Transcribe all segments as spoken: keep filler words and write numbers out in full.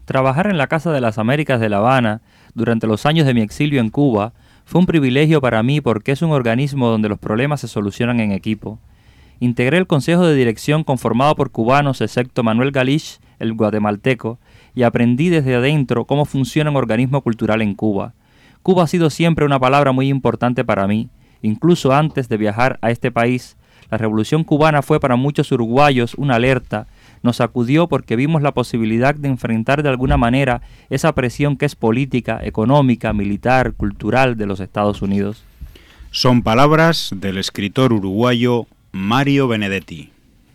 Trabajar en la Casa de las Américas de La Habana durante los años de mi exilio en Cuba fue un privilegio para mí porque es un organismo donde los problemas se solucionan en equipo. Integré el consejo de dirección conformado por cubanos excepto Manuel Galich, el guatemalteco, y aprendí desde adentro cómo funciona un organismo cultural en Cuba. Cuba ha sido siempre una palabra muy importante para mí. Incluso antes de viajar a este país, la Revolución Cubana fue para muchos uruguayos una alerta. Nos sacudió porque vimos la posibilidad de enfrentar de alguna manera esa presión que es política, económica, militar, cultural de los Estados Unidos. Son palabras del escritor uruguayo Mario Benedetti.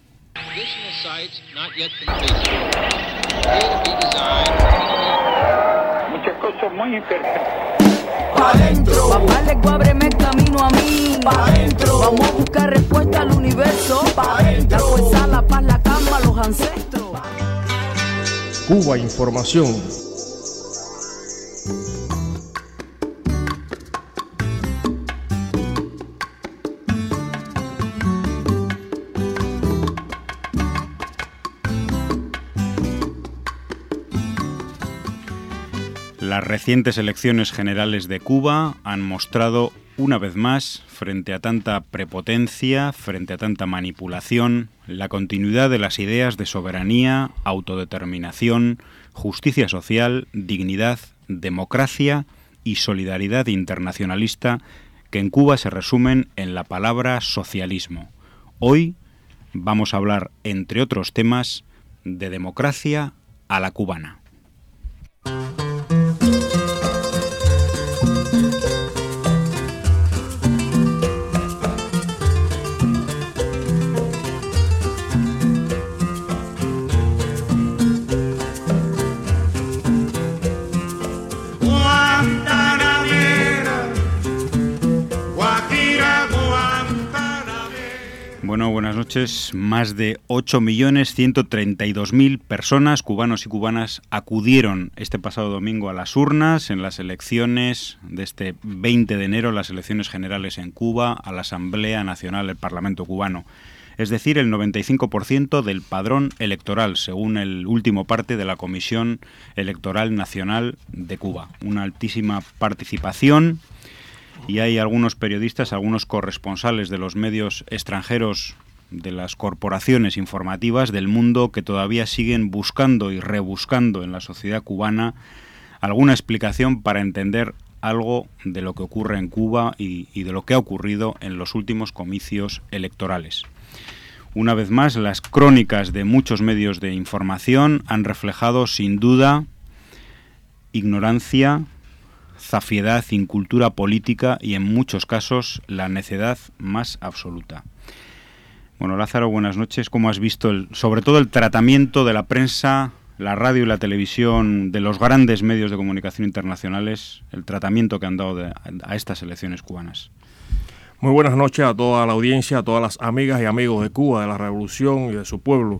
Muchas cosas muy interesantes. Pa' dentro, papá le ábreme el camino a mí. Pa' dentro, vamos a buscar respuesta al universo. Pa' dentro, la fuerza, la paz, la calma, los ancestros. Cuba Información. Las recientes elecciones generales de Cuba han mostrado una vez más, frente a tanta prepotencia, frente a tanta manipulación, la continuidad de las ideas de soberanía, autodeterminación, justicia social, dignidad, democracia y solidaridad internacionalista que en Cuba se resumen en la palabra socialismo. Hoy vamos a hablar, entre otros temas, de democracia a la cubana. Bueno, buenas noches. Más de ocho millones ciento treinta y dos mil personas, cubanos y cubanas, acudieron este pasado domingo a las urnas en las elecciones de este veinte de enero, las elecciones generales en Cuba, a la Asamblea Nacional del Parlamento cubano. Es decir, el noventa y cinco por ciento del padrón electoral, según el último parte de la Comisión Electoral Nacional de Cuba. Una altísima participación. Y hay algunos periodistas, algunos corresponsales de los medios extranjeros, de las corporaciones informativas del mundo, que todavía siguen buscando y rebuscando en la sociedad cubana alguna explicación para entender algo de lo que ocurre en Cuba y, y de lo que ha ocurrido en los últimos comicios electorales. Una vez más, las crónicas de muchos medios de información han reflejado, sin duda, ignorancia, zafiedad, incultura política y en muchos casos la necedad más absoluta. Bueno, Lázaro, buenas noches. ¿Cómo has visto el, sobre todo el tratamiento de la prensa, la radio y la televisión, de los grandes medios de comunicación internacionales, el tratamiento que han dado de, a estas elecciones cubanas? Muy buenas noches a toda la audiencia, a todas las amigas y amigos de Cuba, de la revolución y de su pueblo.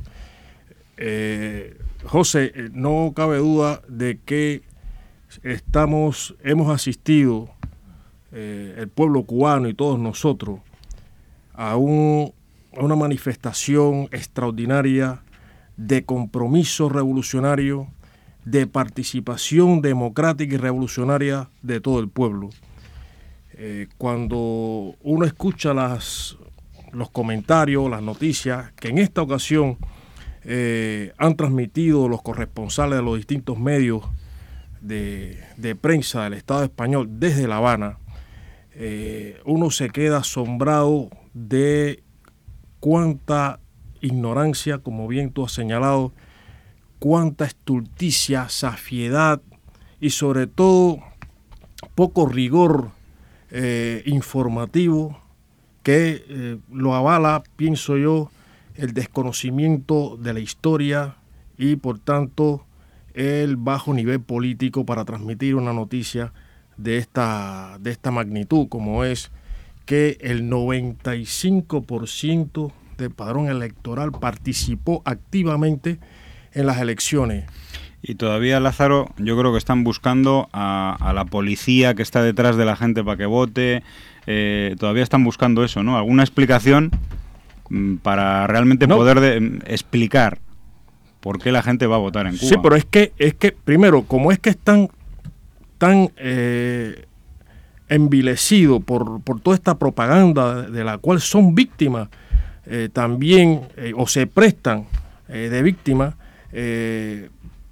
Eh, José, no cabe duda de que Estamos, hemos asistido, eh, el pueblo cubano y todos nosotros, a, un, a una manifestación extraordinaria de compromiso revolucionario, de participación democrática y revolucionaria de todo el pueblo. Eh, cuando uno escucha las, los comentarios, las noticias que en esta ocasión eh, han transmitido los corresponsales de los distintos medios De, de prensa del Estado español desde La Habana, eh, uno se queda asombrado de cuánta ignorancia, como bien tú has señalado, cuánta estulticia, safiedad y sobre todo poco rigor eh, informativo que eh, lo avala, pienso yo, el desconocimiento de la historia y por tanto el bajo nivel político para transmitir una noticia de esta, de esta magnitud, como es que el noventa y cinco por ciento del padrón electoral participó activamente en las elecciones. Y todavía, Lázaro, yo creo que están buscando a, a la policía que está detrás de la gente para que vote, eh, todavía están buscando eso, ¿no? Alguna explicación para realmente no. poder de, explicar ¿por qué la gente va a votar en Cuba? Sí, pero es que, es que primero, como es que están tan eh, envilecidos por, por toda esta propaganda de la cual son víctimas, eh, también, eh, o se prestan eh, de víctimas, eh,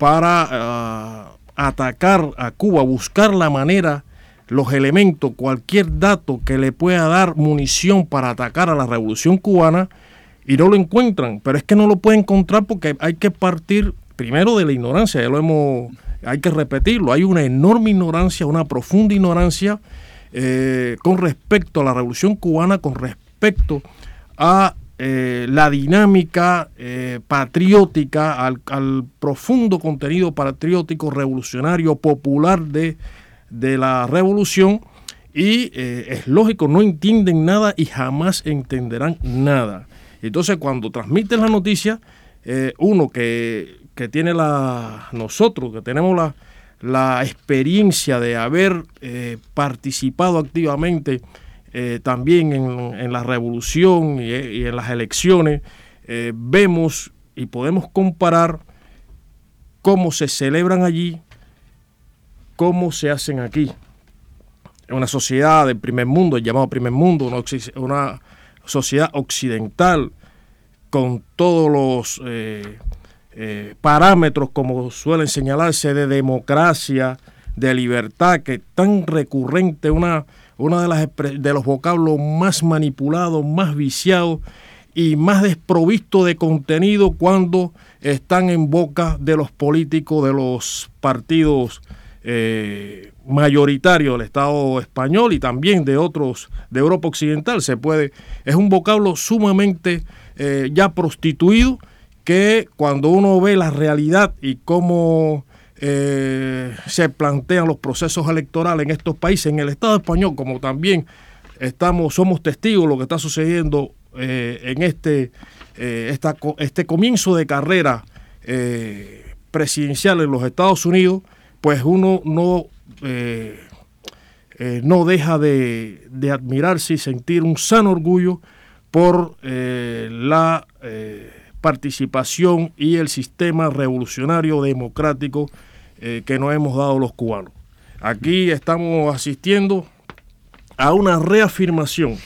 para uh, atacar a Cuba, buscar la manera, los elementos, cualquier dato que le pueda dar munición para atacar a la revolución cubana, y no lo encuentran. Pero es que no lo pueden encontrar porque hay que partir primero de la ignorancia, ya lo hemos, hay que repetirlo, hay una enorme ignorancia, una profunda ignorancia eh, con respecto a la revolución cubana, con respecto a eh, la dinámica eh, patriótica, al, al profundo contenido patriótico, revolucionario, popular de, de la revolución, y eh, es lógico, no entienden nada y jamás entenderán nada. Entonces, cuando transmiten la noticia, eh, uno que, que tiene la, nosotros que tenemos la, la experiencia de haber eh, participado activamente eh, también en, en la revolución y, y en las elecciones, eh, vemos y podemos comparar cómo se celebran allí, cómo se hacen aquí. En una sociedad del primer mundo, el llamado primer mundo, una, una sociedad occidental, con todos los eh, eh, parámetros, como suelen señalarse, de democracia, de libertad, que es tan recurrente, una, una de, las, de los vocablos más manipulados, más viciados y más desprovistos de contenido cuando están en boca de los políticos de los partidos eh, mayoritarios del Estado español y también de otros de Europa Occidental. Se puede, es un vocablo sumamente eh, ya prostituido, que cuando uno ve la realidad y cómo eh, se plantean los procesos electorales en estos países, en el Estado español, como también estamos, somos testigos de lo que está sucediendo eh, en este, eh, esta, este comienzo de carrera eh, presidencial en los Estados Unidos, pues uno no, eh, eh, no deja de, de admirarse y sentir un sano orgullo por eh, la eh, participación y el sistema revolucionario democrático eh, que nos hemos dado los cubanos. Aquí estamos asistiendo a una reafirmación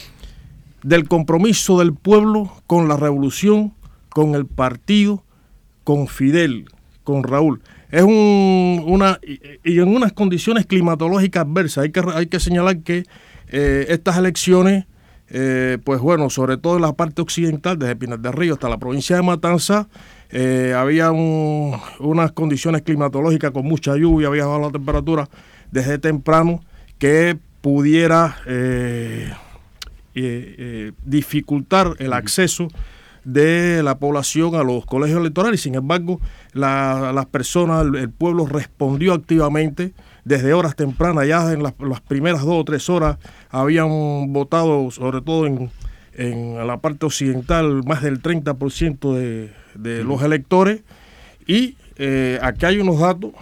del compromiso del pueblo con la revolución, con el partido, con Fidel, con Raúl. Es un, una y en unas condiciones climatológicas adversas. Hay que, hay que señalar que eh, estas elecciones, eh, pues bueno, sobre todo en la parte occidental, desde Pinar del Río hasta la provincia de Matanzas, eh, había un, unas condiciones climatológicas con mucha lluvia, había bajado la temperatura desde temprano, que pudiera eh, eh, eh, dificultar el acceso de la población a los colegios electorales. Sin embargo, la, las personas, el, el pueblo respondió activamente desde horas tempranas. Ya en las, las primeras dos o tres horas habían votado, sobre todo en, en la parte occidental, más del treinta por ciento de, de los electores. Y eh, aquí hay unos datos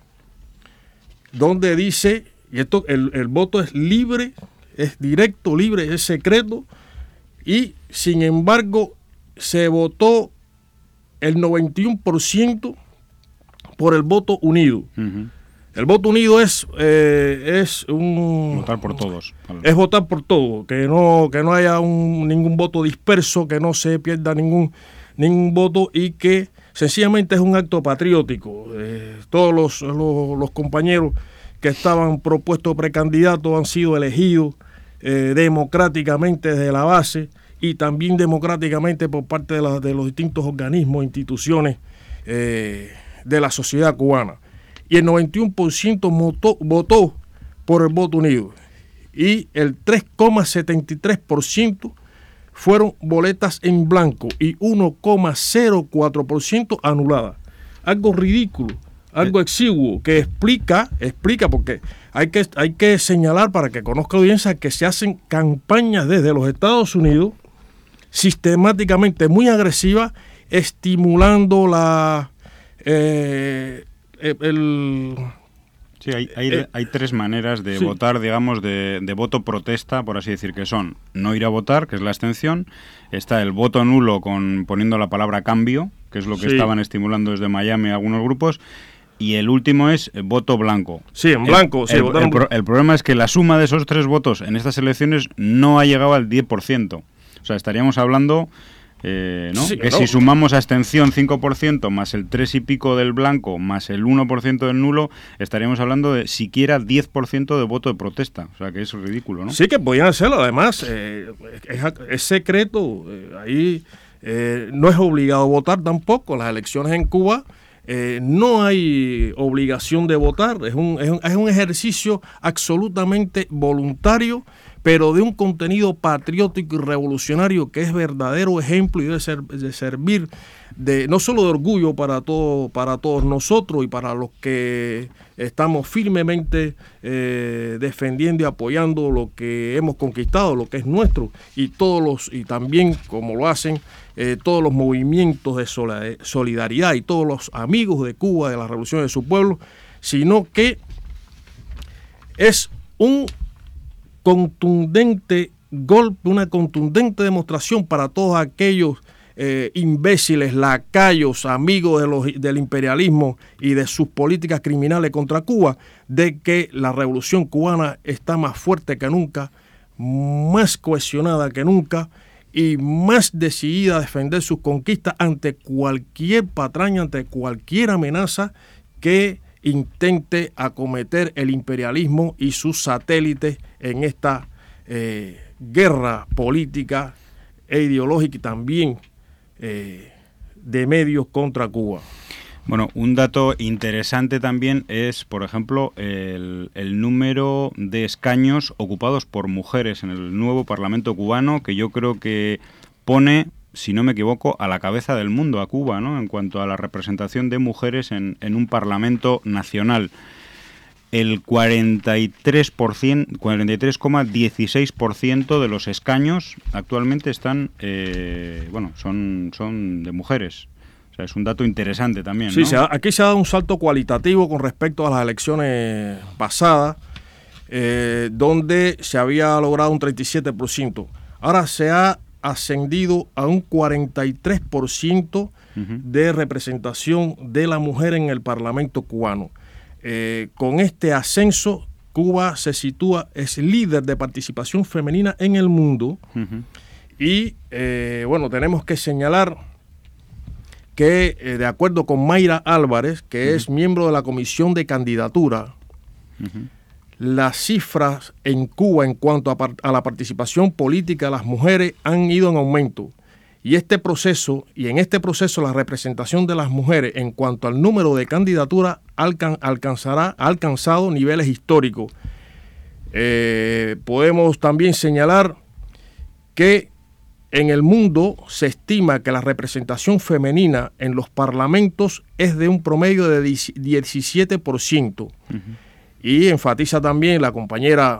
donde dice, y esto, el, el voto es libre, es directo, libre, es secreto, y sin embargo se votó el noventa y uno por ciento por el voto unido. Uh-huh. El voto unido es eh, es un votar por todos. Es votar por todos, que no que no haya un, ningún voto disperso, que no se pierda ningún ningún voto, y que sencillamente es un acto patriótico. Eh, todos los, los, los compañeros que estaban propuestos precandidatos han sido elegidos eh, democráticamente desde la base, y también democráticamente por parte de, la, de los distintos organismos e instituciones eh, de la sociedad cubana. Y el noventa y uno por ciento votó, votó por el voto unido, y el tres coma setenta y tres por ciento fueron boletas en blanco y uno coma cero cuatro por ciento anuladas. Algo ridículo, algo exiguo, que explica, explica porque hay que, hay que señalar, para que conozca la audiencia, que se hacen campañas desde los Estados Unidos sistemáticamente muy agresivas, estimulando la eh, el sí, hay, hay, eh, hay tres maneras de sí. votar, digamos, de, de voto protesta, por así decir, que son no ir a votar, que es la abstención; está el voto nulo, con poniendo la palabra cambio, que que es lo que Sí. estaban estimulando desde Miami algunos grupos. Y el último es eh, voto blanco. Sí, en blanco. El, sí, el- votaron- el pro- el problema es que la suma de esos tres votos en estas elecciones no ha llegado al diez por ciento. O sea, estaríamos hablando, eh, ¿no? Sí, que no. si sumamos a abstención cinco por ciento más el tres y pico del blanco más el uno por ciento del nulo, estaríamos hablando de siquiera diez por ciento de voto de protesta. O sea, que es ridículo, ¿no? Sí que podían hacerlo, además, eh, es, es secreto, eh, ahí eh, no es obligado votar tampoco, las elecciones en Cuba eh, no hay obligación de votar, es un, es un, es un ejercicio absolutamente voluntario, pero de un contenido patriótico y revolucionario que es verdadero ejemplo y debe ser, de servir de no solo de orgullo para todo, para todos nosotros y para los que estamos firmemente eh, defendiendo y apoyando lo que hemos conquistado, lo que es nuestro, y todos los, y también como lo hacen eh, todos los movimientos de solidaridad y todos los amigos de Cuba, de la revolución de su pueblo, sino que es un contundente golpe, una contundente demostración para todos aquellos eh, imbéciles, lacayos, amigos de los, del imperialismo y de sus políticas criminales contra Cuba, de que la revolución cubana está más fuerte que nunca, más cohesionada que nunca y más decidida a defender sus conquistas ante cualquier patraña, ante cualquier amenaza que intente acometer el imperialismo y sus satélites en esta eh, guerra política e ideológica y también eh, de medios contra Cuba. Bueno, un dato interesante también es, por ejemplo, el, el número de escaños ocupados por mujeres en el nuevo Parlamento cubano, que yo creo que pone, si no me equivoco, a la cabeza del mundo a Cuba, ¿no? En cuanto a la representación de mujeres en, en un Parlamento nacional. El cuarenta y tres por ciento, cuarenta y tres coma dieciséis por ciento de los escaños actualmente están, eh, bueno, son, son de mujeres. O sea, es un dato interesante también, Sí, ¿no? se ha, aquí se ha dado un salto cualitativo con respecto a las elecciones pasadas, eh, donde se había logrado un treinta y siete por ciento. Ahora se ha ascendido a un cuarenta y tres por ciento uh-huh. de representación de la mujer en el Parlamento cubano. Eh, con este ascenso, Cuba se sitúa, es líder de participación femenina en el mundo. Uh-huh. Y, eh, bueno, tenemos que señalar que, eh, de acuerdo con Mayra Álvarez, que uh-huh. es miembro de la Comisión de Candidatura, uh-huh. las cifras en Cuba en cuanto a, a la participación política de las mujeres han ido en aumento. Y este proceso, y en este proceso la representación de las mujeres en cuanto al número de candidaturas alcan, alcanzará, ha alcanzado niveles históricos. Eh, podemos también señalar que en el mundo se estima que la representación femenina en los parlamentos es de un promedio de diecisiete por ciento. Uh-huh. Y enfatiza también la compañera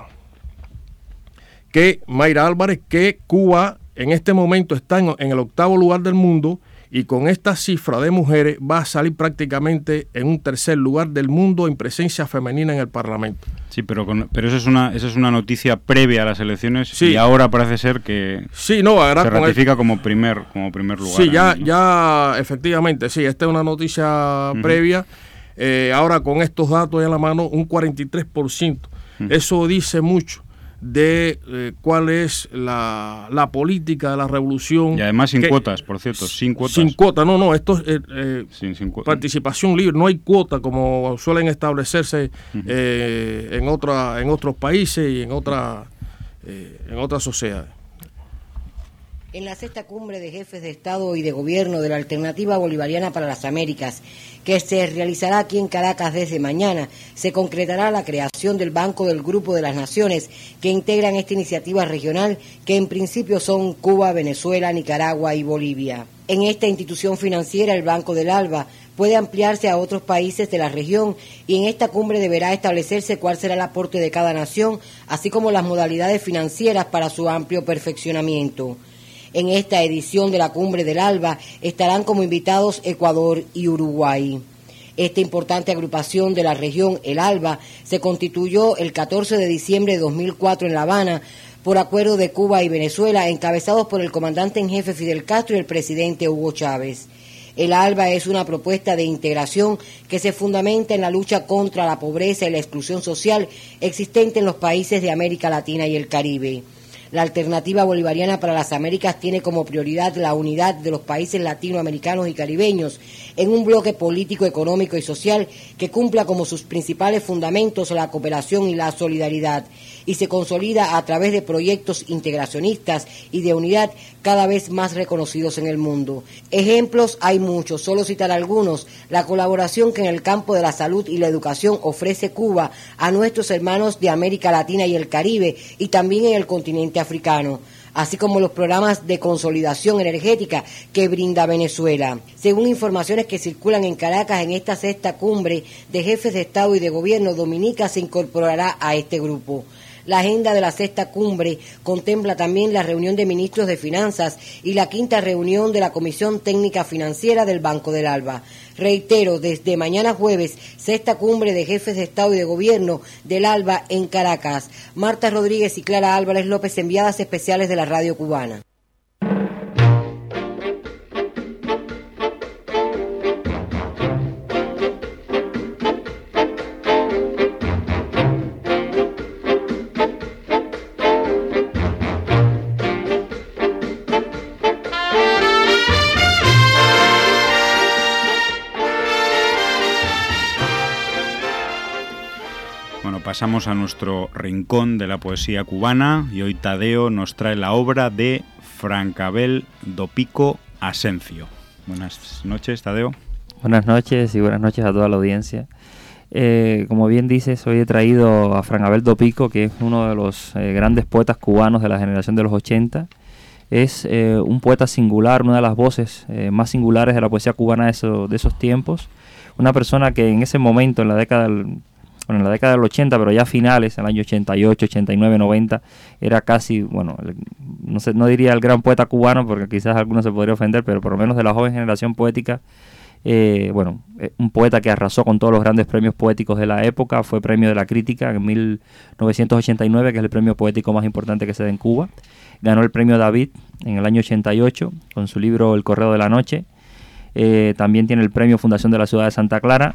que Mayra Álvarez que Cuba en este momento está en, en el octavo lugar del mundo y con esta cifra de mujeres va a salir prácticamente en un tercer lugar del mundo en presencia femenina en el Parlamento. Sí, pero con, pero eso es una eso es una noticia previa a las elecciones sí. y ahora parece ser que sí, no, ahora se ratifica el, como primer como primer lugar. Sí, ya, ¿no? ya efectivamente, sí, esta es una noticia uh-huh. previa. Eh, ahora con estos datos en la mano, un cuarenta y tres por ciento. Uh-huh. Eso dice mucho de eh, cuál es la, la política de la revolución. Y además sin que, cuotas, por cierto, sin cuotas. Sin cuotas, no, no, esto es eh, eh, sin, sin participación libre, no hay cuota como suelen establecerse uh-huh. eh, en, otra, en otros países y en, otra, eh, en otras sociedades. En la sexta cumbre de jefes de Estado y de Gobierno de la Alternativa Bolivariana para las Américas, que se realizará aquí en Caracas desde mañana, se concretará la creación del Banco del Grupo de las Naciones que integran esta iniciativa regional, que en principio son Cuba, Venezuela, Nicaragua y Bolivia. En esta institución financiera, el Banco del ALBA puede ampliarse a otros países de la región y en esta cumbre deberá establecerse cuál será el aporte de cada nación, así como las modalidades financieras para su amplio perfeccionamiento. En esta edición de la Cumbre del ALBA estarán como invitados Ecuador y Uruguay. Esta importante agrupación de la región, el ALBA, se constituyó el catorce de diciembre de dos mil cuatro en La Habana por acuerdo de Cuba y Venezuela, encabezados por el comandante en jefe Fidel Castro y el presidente Hugo Chávez. El ALBA es una propuesta de integración que se fundamenta en la lucha contra la pobreza y la exclusión social existente en los países de América Latina y el Caribe. La Alternativa Bolivariana para las Américas tiene como prioridad la unidad de los países latinoamericanos y caribeños en un bloque político, económico y social que cumpla como sus principales fundamentos la cooperación y la solidaridad, y se consolida a través de proyectos integracionistas y de unidad cada vez más reconocidos en el mundo. Ejemplos hay muchos, solo citar algunos: la colaboración que en el campo de la salud y la educación ofrece Cuba a nuestros hermanos de América Latina y el Caribe, y también en el continente africano, así como los programas de consolidación energética que brinda Venezuela. Según informaciones que circulan en Caracas, en esta sexta cumbre de jefes de Estado y de Gobierno, Dominica se incorporará a este grupo. La agenda de la sexta cumbre contempla también la reunión de ministros de Finanzas y la quinta reunión de la Comisión Técnica Financiera del Banco del ALBA. Reitero, desde mañana jueves, sexta cumbre de jefes de Estado y de Gobierno del ALBA en Caracas. Marta Rodríguez y Clara Álvarez López, enviadas especiales de la Radio Cubana. Pasamos a nuestro rincón de la poesía cubana y hoy Tadeo nos trae la obra de Francabel do Pico Asencio. Buenas noches, Tadeo. Buenas noches y buenas noches a toda la audiencia. Eh, como bien dices, hoy he traído a Francabel do Pico, que es uno de los eh, grandes poetas cubanos de la generación de los ochenta. Es eh, un poeta singular, una de las voces eh, más singulares de la poesía cubana de, eso, de esos tiempos. Una persona que en ese momento, en la década del... Bueno, en la década del ochenta, pero ya a finales, en el año ochenta y ocho, ochenta y nueve, noventa, era casi, bueno, no sé, no diría el gran poeta cubano, porque quizás alguno se podría ofender, pero por lo menos de la joven generación poética, eh, bueno, un poeta que arrasó con todos los grandes premios poéticos de la época. Fue premio de la crítica en mil novecientos ochenta y nueve, que es el premio poético más importante que se da en Cuba. Ganó el premio David en el año ochenta y ocho con su libro El Correo de la Noche. Eh, también tiene el premio Fundación de la Ciudad de Santa Clara.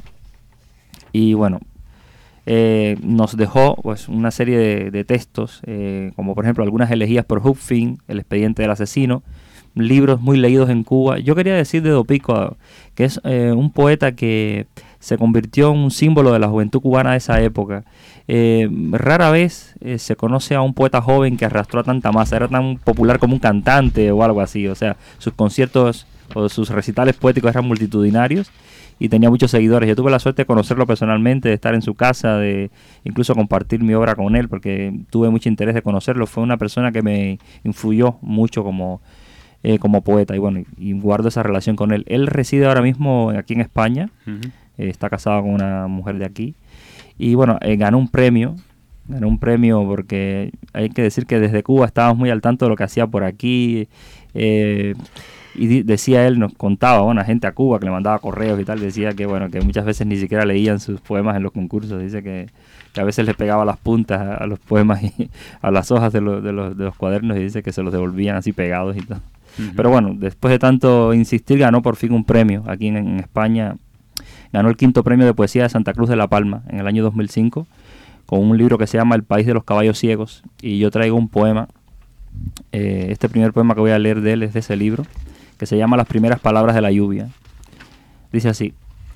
Y bueno, Eh, nos dejó pues una serie de, de textos, eh, como por ejemplo algunas elegías por Hupfin, El expediente del asesino, libros muy leídos en Cuba. Yo quería decir de do Pico que es eh, un poeta que se convirtió en un símbolo de la juventud cubana de esa época. Eh, rara vez eh, se conoce a un poeta joven que arrastró a tanta masa, era tan popular como un cantante o algo así. O sea, sus conciertos o sus recitales poéticos eran multitudinarios y tenía muchos seguidores. Yo tuve la suerte de conocerlo personalmente, de estar en su casa, de incluso compartir mi obra con él, porque tuve mucho interés de conocerlo. Fue una persona que me influyó mucho como, eh, como poeta, y bueno, y guardo esa relación con él. Él reside ahora mismo aquí en España, uh-huh. eh, está casado con una mujer de aquí, y bueno, eh, ganó un premio, ganó un premio porque hay que decir que desde Cuba estábamos muy al tanto de lo que hacía por aquí, eh, y di- decía él, nos contaba, bueno, gente a Cuba que le mandaba correos y tal, decía que bueno, que muchas veces ni siquiera leían sus poemas en los concursos. Dice que, que a veces les pegaba las puntas a, a los poemas y a las hojas de, lo, de, los, de los cuadernos, y dice que se los devolvían así pegados y todo. Uh-huh. Pero bueno, después de tanto insistir, ganó por fin un premio aquí en, en España. Ganó el quinto premio de poesía de Santa Cruz de la Palma en el año dos mil cinco con un libro que se llama El país de los caballos ciegos, y yo traigo un poema. Eh, este primer poema que voy a leer de él es de ese libro, que se llama Las primeras palabras de la lluvia. Dice así: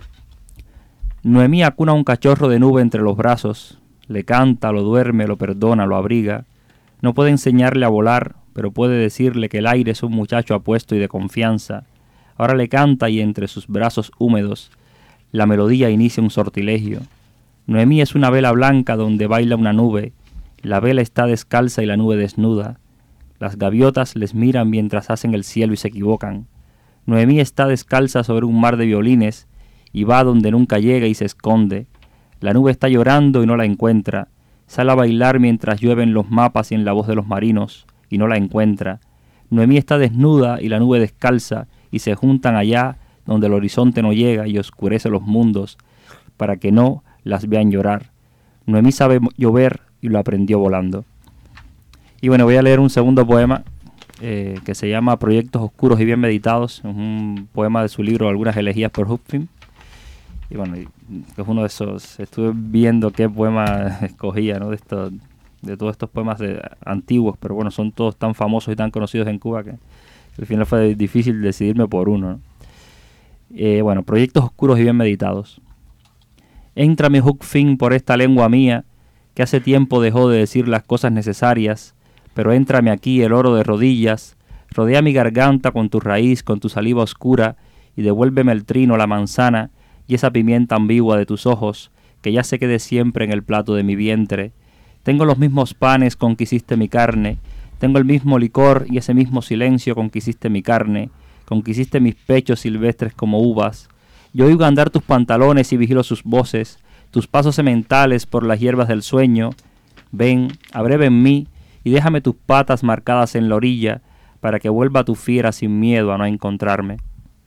Noemí acuna un cachorro de nube entre los brazos, le canta, lo duerme, lo perdona, lo abriga. No puede enseñarle a volar, pero puede decirle que el aire es un muchacho apuesto y de confianza. Ahora le canta y entre sus brazos húmedos la melodía inicia un sortilegio. Noemí es una vela blanca donde baila una nube. La vela está descalza y la nube desnuda. Las gaviotas les miran mientras hacen el cielo y se equivocan. Noemí está descalza sobre un mar de violines y va donde nunca llega y se esconde. La nube está llorando y no la encuentra. Sale a bailar mientras llueven los mapas y en la voz de los marinos y no la encuentra. Noemí está desnuda y la nube descalza y se juntan allá donde el horizonte no llega y oscurece los mundos para que no las vean llorar. Noemí sabe llover y lo aprendió volando. Y bueno, voy a leer un segundo poema eh, que se llama Proyectos Oscuros y Bien Meditados, es un poema de su libro Algunas Elegías por Hupfing. Y bueno, es uno de esos, estuve viendo qué poema escogía, ¿no? De, esto, de todos estos poemas de, antiguos, pero bueno, son todos tan famosos y tan conocidos en Cuba que al final fue difícil decidirme por uno, ¿no? Eh, bueno, Proyectos Oscuros y Bien Meditados. Entra mi Hupfing por esta lengua mía, que hace tiempo dejó de decir las cosas necesarias, pero éntrame aquí el oro de rodillas, rodea mi garganta con tu raíz, con tu saliva oscura, y devuélveme el trino, la manzana, y esa pimienta ambigua de tus ojos, que ya se quede siempre en el plato de mi vientre. Tengo los mismos panes con que hiciste mi carne, tengo el mismo licor y ese mismo silencio con que hiciste mi carne, con que hiciste mis pechos silvestres como uvas. Yo oigo andar tus pantalones y vigilo sus voces, tus pasos sementales por las hierbas del sueño. Ven, abreve en mí, y déjame tus patas marcadas en la orilla, para que vuelva tu fiera sin miedo a no encontrarme.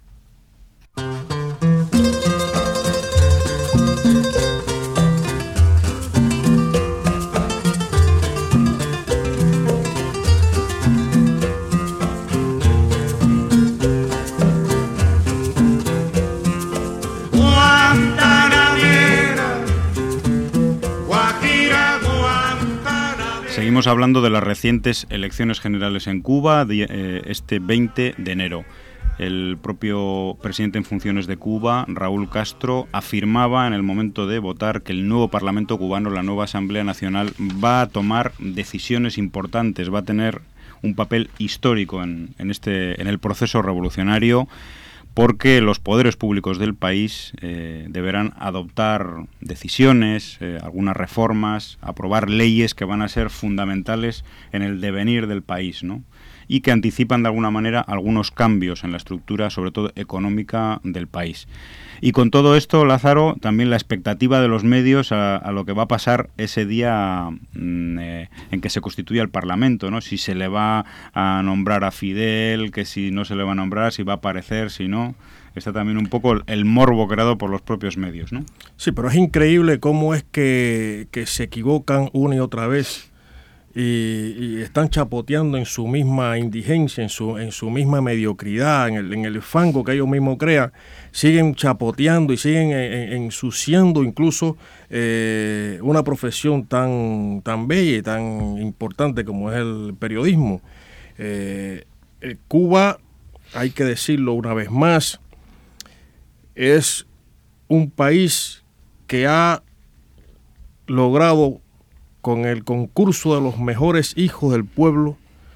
Seguimos hablando de las recientes elecciones generales en Cuba, de, eh, este veinte de enero. El propio presidente en funciones de Cuba, Raúl Castro, afirmaba en el momento de votar que el nuevo Parlamento cubano, la nueva Asamblea Nacional, va a tomar decisiones importantes, va a tener un papel histórico en, en, este, en el proceso revolucionario, porque los poderes públicos del país eh, deberán adoptar decisiones, eh, algunas reformas, aprobar leyes que van a ser fundamentales en el devenir del país, ¿no? Y que anticipan de alguna manera algunos cambios en la estructura, sobre todo económica, del país. Y con todo esto, Lázaro, también la expectativa de los medios a, a lo que va a pasar ese día mm, eh, en que se constituya el Parlamento, ¿no? Si se le va a nombrar a Fidel, que si no se le va a nombrar, si va a aparecer, si no. Está también un poco el, el morbo creado por los propios medios, ¿no? Sí, pero es increíble cómo es que, que se equivocan una y otra vez y, y están chapoteando en su misma indigencia, en su, en su misma mediocridad, en el, en el fango que ellos mismos crean. Siguen chapoteando y siguen ensuciando incluso eh, una profesión tan, tan bella y tan importante como es el periodismo. Eh, eh, Cuba, hay que decirlo una vez más, es un país que ha logrado, con el concurso de los mejores hijos del pueblo,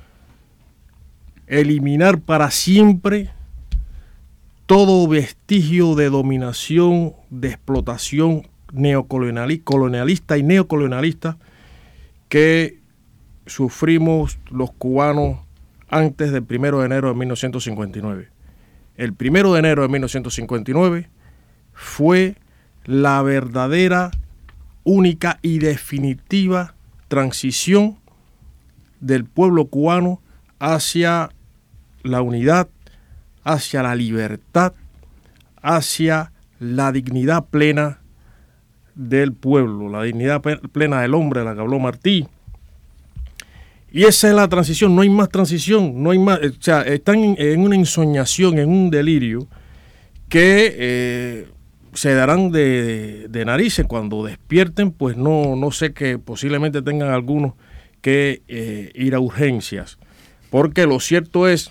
eliminar para siempre todo vestigio de dominación, de explotación neocolonialista y neocolonialista que sufrimos los cubanos antes del primero de enero de mil novecientos cincuenta y nueve. El primero de enero de mil novecientos cincuenta y nueve fue la verdadera, única y definitiva transición del pueblo cubano hacia la unidad, hacia la libertad, hacia la dignidad plena del pueblo, la dignidad plena del hombre, de la que habló Martí. Y esa es la transición, no hay más transición, no hay más, o sea, están en, en una ensoñación, en un delirio que eh, se darán de, de, de narices cuando despierten, pues no, no sé, que posiblemente tengan algunos que eh, ir a urgencias, porque lo cierto es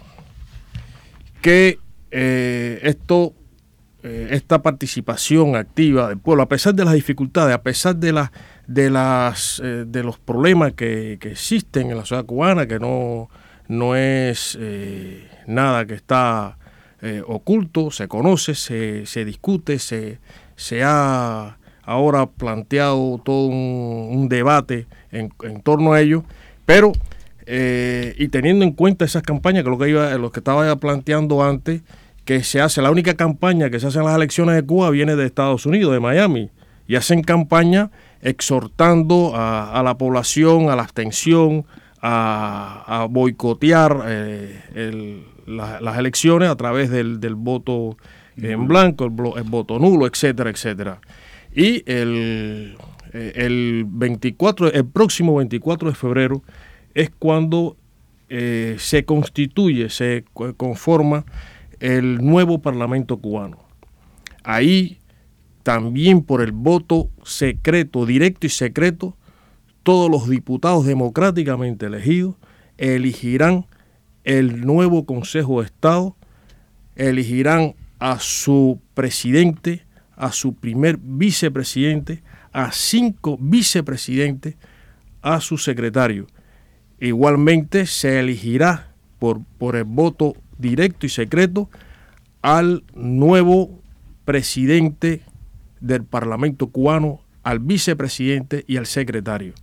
que eh, esto, eh, esta participación activa del pueblo, a pesar de las dificultades, a pesar de las de las eh, de los problemas que, que existen en la sociedad cubana, que no, no es eh, nada que está eh, oculto, se conoce, se, se discute, se, se ha ahora planteado todo un, un debate en, en torno a ello, pero eh, y teniendo en cuenta esas campañas, que lo que iba, lo que estaba planteando antes, que se hace, la única campaña que se hace en las elecciones de Cuba viene de Estados Unidos, de Miami, y hacen campaña exhortando a, a la población a la abstención, a, a boicotear eh, el, la, las elecciones a través del, del voto en blanco, el, el voto nulo, etcétera, etcétera. Y el, el veinticuatro, el próximo veinticuatro de febrero es cuando eh, se constituye, se conforma el nuevo Parlamento cubano. Ahí también por el voto secreto, directo y secreto, todos los diputados democráticamente elegidos elegirán el nuevo Consejo de Estado, elegirán a su presidente, a su primer vicepresidente, a cinco vicepresidentes, a su secretario. Igualmente se elegirá por, por el voto directo y secreto al nuevo presidente del Parlamento cubano, al vicepresidente y al secretario.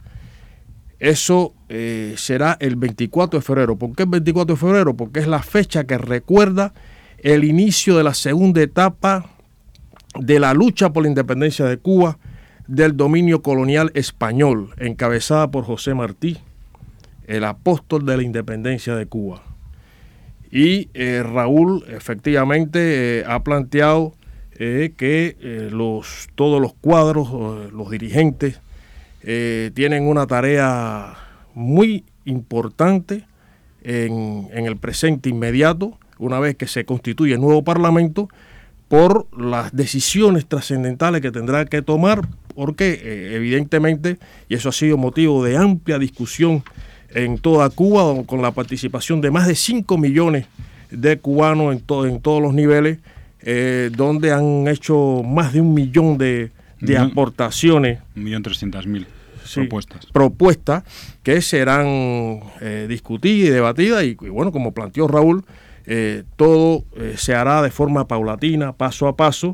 Eso eh, será el veinticuatro de febrero. ¿Por qué el veinticuatro de febrero? Porque es la fecha que recuerda el inicio de la segunda etapa de la lucha por la independencia de Cuba del dominio colonial español, encabezada por José Martí, el apóstol de la independencia de Cuba. Y eh, Raúl efectivamente eh, ha planteado eh, que eh, los, todos los cuadros, eh, los dirigentes, eh, tienen una tarea muy importante en, en el presente inmediato, una vez que se constituye el nuevo Parlamento, por las decisiones trascendentales que tendrá que tomar, porque eh, evidentemente, y eso ha sido motivo de amplia discusión en toda Cuba, con la participación de más de cinco millones de cubanos en, to en todos los niveles, eh, donde han hecho más de un millón de, de un, aportaciones. Un millón trescientas mil sí, propuestas. Propuestas que serán eh, discutidas y debatidas, y, y bueno, como planteó Raúl, eh, todo eh, se hará de forma paulatina, paso a paso,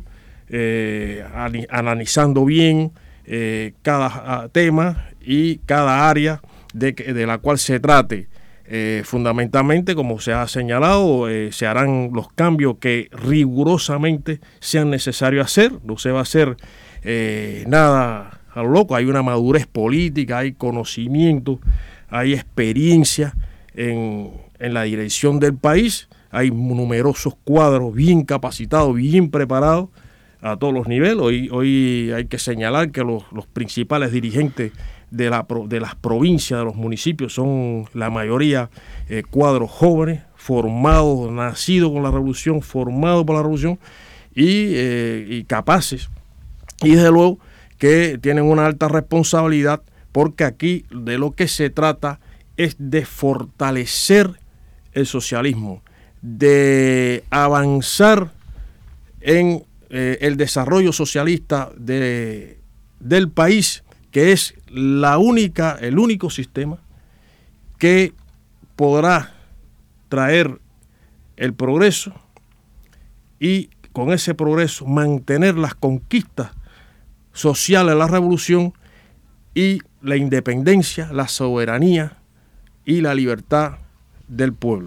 eh, analizando bien eh, cada tema y cada área de, de la cual se trate. Eh, fundamentalmente, como se ha señalado, eh, se harán los cambios que rigurosamente sean necesarios hacer. No se va a hacer eh, nada a lo loco. Hay una madurez política, hay conocimiento, hay experiencia en, en la dirección del país. Hay numerosos cuadros bien capacitados, bien preparados a todos los niveles. Hoy, hoy hay que señalar que los, los principales dirigentes de, la, de las provincias, de los municipios, son la mayoría eh, cuadros jóvenes, formados, nacidos con la revolución, formados por la revolución y, eh, y capaces. Y desde luego que tienen una alta responsabilidad, porque aquí de lo que se trata es de fortalecer el socialismo, de avanzar en eh, el desarrollo socialista de, del país, que es la única, el único sistema que podrá traer el progreso y con ese progreso mantener las conquistas sociales de la revolución y la independencia, la soberanía y la libertad del pueblo.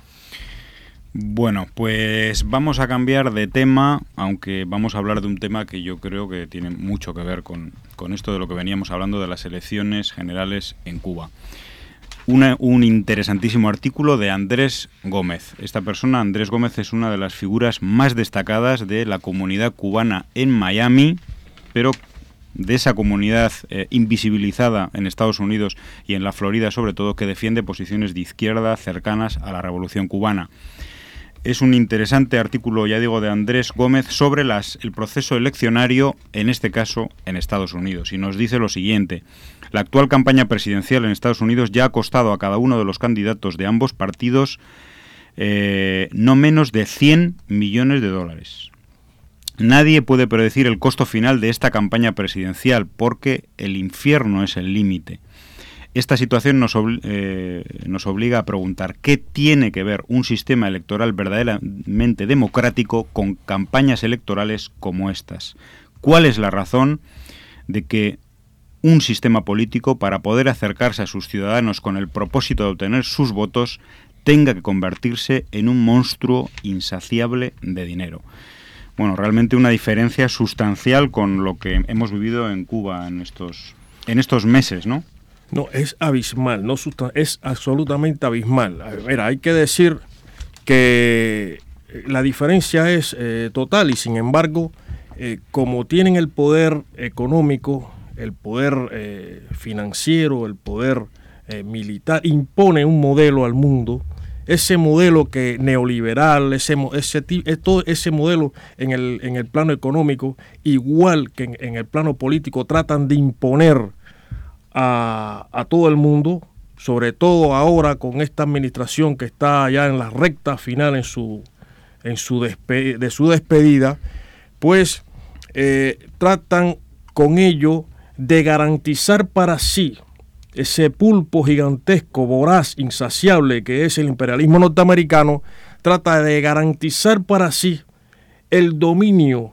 Bueno, pues vamos a cambiar de tema, aunque vamos a hablar de un tema que yo creo que tiene mucho que ver con, con esto de lo que veníamos hablando de las elecciones generales en Cuba. Una, un interesantísimo artículo de Andrés Gómez. Esta persona, Andrés Gómez, es una de las figuras más destacadas de la comunidad cubana en Miami, pero de esa comunidad eh, invisibilizada en Estados Unidos y en la Florida, sobre todo, que defiende posiciones de izquierda cercanas a la Revolución cubana. Es un interesante artículo, ya digo, de Andrés Gómez sobre las, el proceso eleccionario, en este caso, en Estados Unidos. Y nos dice lo siguiente: la actual campaña presidencial en Estados Unidos ya ha costado a cada uno de los candidatos de ambos partidos eh, no menos de cien millones de dólares. Nadie puede predecir el costo final de esta campaña presidencial, porque el infierno es el límite. Esta situación nos, obli eh, nos obliga a preguntar qué tiene que ver un sistema electoral verdaderamente democrático con campañas electorales como estas. ¿Cuál es la razón de que un sistema político, para poder acercarse a sus ciudadanos con el propósito de obtener sus votos, tenga que convertirse en un monstruo insaciable de dinero? Bueno, realmente una diferencia sustancial con lo que hemos vivido en Cuba en estos, en estos meses, ¿no? No, es abismal, no es absolutamente abismal. Mira, hay que decir que la diferencia es eh, total, y sin embargo, eh, como tienen el poder económico, el poder eh, financiero, el poder eh, militar, impone un modelo al mundo, ese modelo que neoliberal, ese ese todo ese modelo en el en el plano económico, igual que en, en el plano político, tratan de imponer a, a todo el mundo, sobre todo ahora con esta administración que está ya en la recta final en su en su despe de su despedida, pues eh, tratan con ello de garantizar para sí ese pulpo gigantesco, voraz, insaciable que es el imperialismo norteamericano. Trata de garantizar para sí el dominio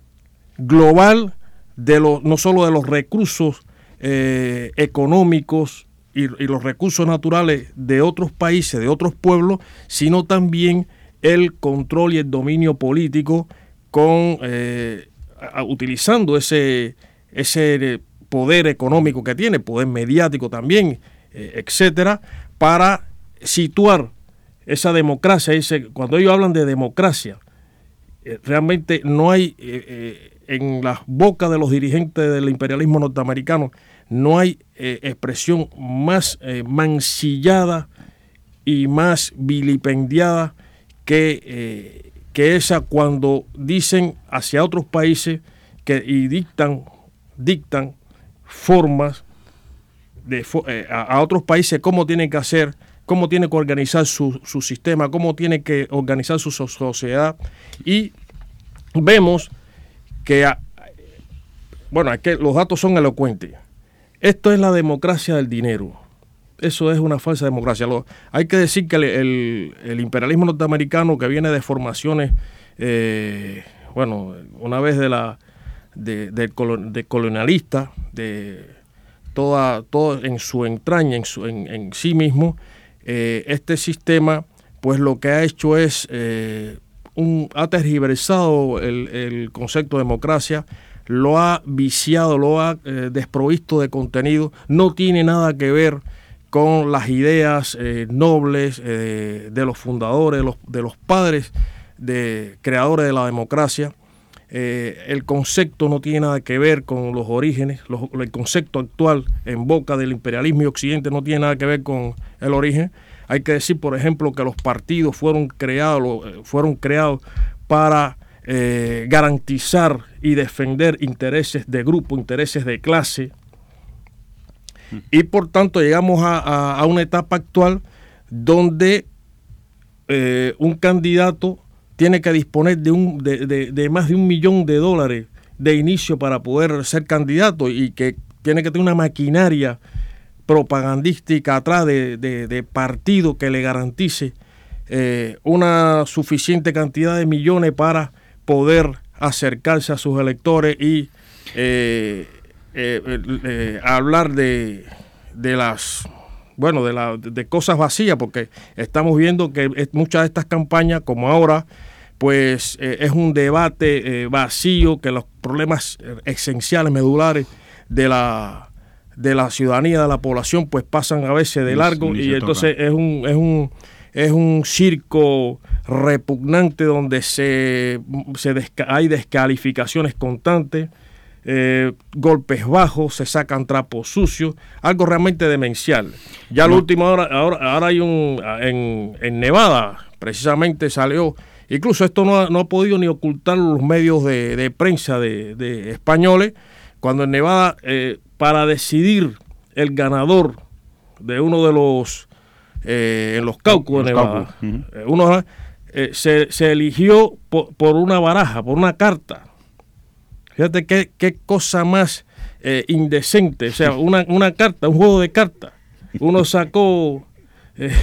global de los, no solo de los recursos eh, económicos y, y los recursos naturales de otros países, de otros pueblos, sino también el control y el dominio político con eh, a, utilizando ese, ese poder económico que tiene, poder mediático también, eh, etcétera, para situar esa democracia. Ese, cuando ellos hablan de democracia, eh, realmente no hay eh, eh, en las bocas de los dirigentes del imperialismo norteamericano, no hay eh, expresión más eh, mancillada y más vilipendiada que, eh, que esa cuando dicen hacia otros países que, y dictan, dictan formas de, eh, a, a otros países cómo tienen que hacer, cómo tiene que organizar su, su sistema, cómo tiene que organizar su sociedad. Y vemos que, bueno, es que los datos son elocuentes. Esto es la democracia del dinero. Eso es una falsa democracia. Lo, hay que decir que el, el, el imperialismo norteamericano, que viene de formaciones, eh, bueno, una vez de la de, de, de colonialista, de toda, todo en su entraña, en, su, en, en sí mismo, eh, este sistema, pues lo que ha hecho es, eh, un, ha tergiversado el, el concepto de democracia, lo ha viciado, lo ha eh, desprovisto de contenido, no tiene nada que ver con las ideas eh, nobles eh, de los fundadores, de los, de los padres de creadores de la democracia. Eh, el concepto no tiene nada que ver con los orígenes, los, el concepto actual en boca del imperialismo y occidente no tiene nada que ver con el origen. Hay que decir, por ejemplo, que los partidos fueron creados, fueron creados para eh, garantizar y defender intereses de grupo, intereses de clase. Y por tanto llegamos a, a, a una etapa actual donde eh, un candidato tiene que disponer de, un, de, de, de más de un millón de dólares de inicio para poder ser candidato y que tiene que tener una maquinaria propagandística atrás de, de, de partido que le garantice eh, una suficiente cantidad de millones para poder acercarse a sus electores y eh, eh, eh, eh, hablar de, de las... bueno, de, la, de cosas vacías, porque estamos viendo que muchas de estas campañas, como ahora, pues eh, es un debate eh, vacío, que los problemas esenciales, medulares de la, de la ciudadanía, de la población, pues pasan a veces de largo, y entonces es un, es un es un circo repugnante donde se, se desca- hay descalificaciones constantes, Eh, golpes bajos, se sacan trapos sucios, algo realmente demencial. Ya no. Lo último, ahora, ahora, ahora hay un, en, en Nevada, precisamente salió, incluso esto no ha, no ha podido ni ocultar los medios de, de prensa de, de españoles, cuando en Nevada, eh, para decidir el ganador de uno de los, eh, en los caucus de Nevada, uh-huh. eh, uno, eh, se, se eligió por, por una baraja, por una carta. Fíjate qué, qué cosa más eh, indecente, o sea, una, una carta, un juego de cartas. Uno sacó eh,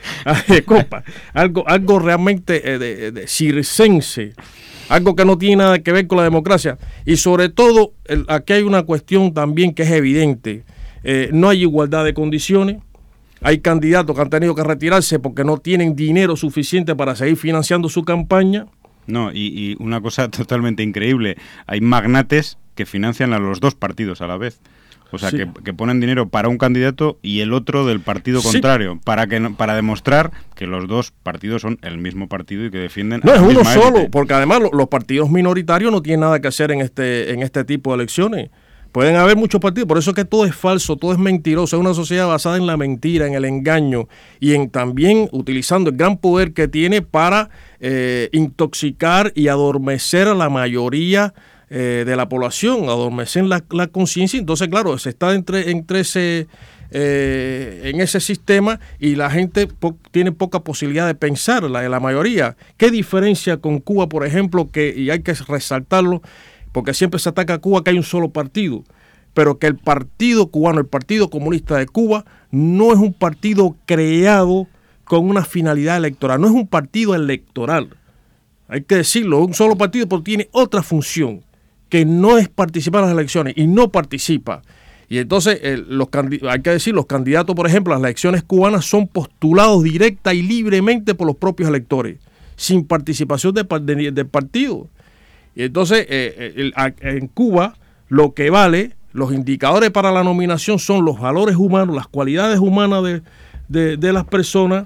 de copa, algo, algo realmente eh, de, de circense, algo que no tiene nada que ver con la democracia. Y sobre todo, el, aquí hay una cuestión también que es evidente. Eh, no hay igualdad de condiciones. Hay candidatos que han tenido que retirarse porque no tienen dinero suficiente para seguir financiando su campaña. No, y, y una cosa totalmente increíble, hay magnates que financian a los dos partidos a la vez. O sea, sí. que, que ponen dinero para un candidato y el otro del partido sí. contrario, para que para demostrar que los dos partidos son el mismo partido y que defienden... No, a es la uno misma solo, élite. Porque además lo, los partidos minoritarios no tienen nada que hacer en este, en este tipo de elecciones. Pueden haber muchos partidos, por eso es que todo es falso, todo es mentiroso, es una sociedad basada en la mentira, en el engaño y en también utilizando el gran poder que tiene para eh, intoxicar y adormecer a la mayoría eh, de la población, adormecer la, la conciencia. Entonces, claro, se está entre, entre ese, eh, en ese sistema y la gente po- tiene poca posibilidad de pensar, la, la mayoría. ¿Qué diferencia con Cuba, por ejemplo, que, y hay que resaltarlo, porque siempre se ataca a Cuba que hay un solo partido, pero que el Partido Cubano, el Partido Comunista de Cuba, no es un partido creado con una finalidad electoral, no es un partido electoral, hay que decirlo, es un solo partido, pero tiene otra función, que no es participar en las elecciones, y no participa. Y entonces, eh, los hay que decir, los candidatos, por ejemplo, a las elecciones cubanas son postulados directa y libremente por los propios electores, sin participación de, de, del partido. Y entonces, eh, el, en Cuba, lo que vale, los indicadores para la nominación son los valores humanos, las cualidades humanas de, de, de las personas,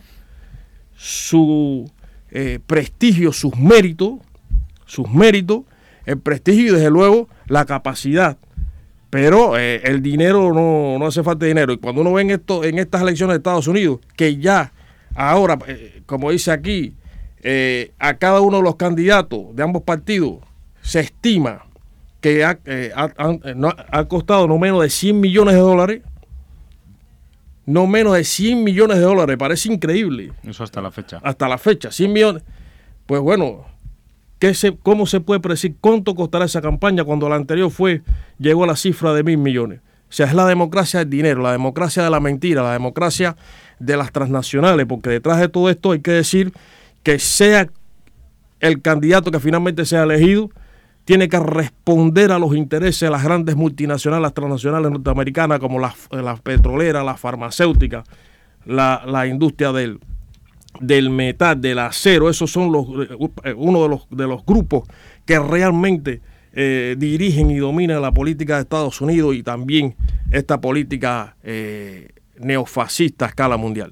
su eh, prestigio, sus méritos, sus méritos, el prestigio y desde luego la capacidad. Pero eh, el dinero, no, no hace falta dinero. Y cuando uno ve en, esto, en estas elecciones de Estados Unidos, que ya ahora, eh, como dice aquí, eh, a cada uno de los candidatos de ambos partidos, se estima que ha, eh, ha, ha, no, ha costado no menos de cien millones de dólares. No menos de cien millones de dólares. Parece increíble. Eso hasta la fecha. Hasta la fecha, cien millones. Pues bueno, ¿qué se, ¿cómo se puede predecir cuánto costará esa campaña cuando la anterior fue llegó a la cifra de mil millones? O sea, es la democracia del dinero, la democracia de la mentira, la democracia de las transnacionales, porque detrás de todo esto hay que decir que sea el candidato que finalmente sea elegido, tiene que responder a los intereses de las grandes multinacionales, las transnacionales norteamericanas, como las, las petroleras, las farmacéuticas, la, la industria del, del metal, del acero. Esos son los uno de los, de los grupos que realmente eh, dirigen y dominan la política de Estados Unidos y también esta política eh, neofascista a escala mundial.